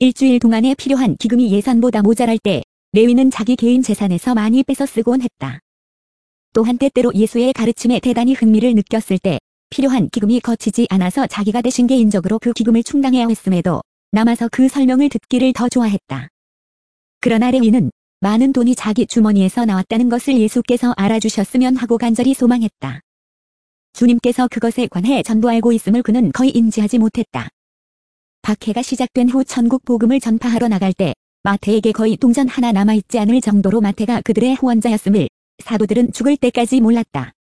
일주일 동안에 필요한 기금이 예산보다 모자랄 때 레위는 자기 개인 재산에서 많이 뺏어 쓰곤 했다. 또한 때때로 예수의 가르침에 대단히 흥미를 느꼈을 때 필요한 기금이 거치지 않아서 자기가 대신 개인적으로 그 기금을 충당해야 했음에도 남아서 그 설명을 듣기를 더 좋아했다. 그러나 레위는 많은 돈이 자기 주머니에서 나왔다는 것을 예수께서 알아주셨으면 하고 간절히 소망했다. 주님께서 그것에 관해 전부 알고 있음을 그는 거의 인지하지 못했다. 박해가 시작된 후 천국 복음을 전파하러 나갈 때 마태에게 거의 동전 하나 남아있지 않을 정도로 마태가 그들의 후원자였음을 사도들은 죽을 때까지 몰랐다.